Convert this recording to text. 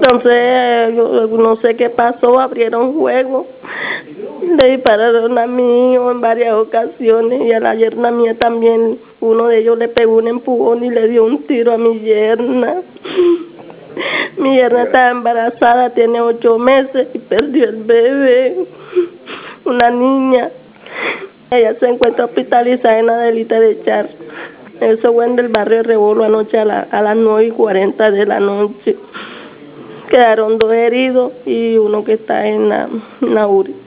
Entonces, yo no sé qué pasó, abrieron fuego, le dispararon a mi hijo en varias ocasiones y a la yerna mía también, uno de ellos le pegó un empujón y le dio un tiro a mi yerna. Mi yerna está embarazada, tiene 8 meses y perdió el bebé, una niña. Ella se encuentra hospitalizada en Adelita de Char. Eso fue en el barrio Rebolo anoche a las 9:40 de la noche. Quedaron 2 heridos y uno que está en la URI.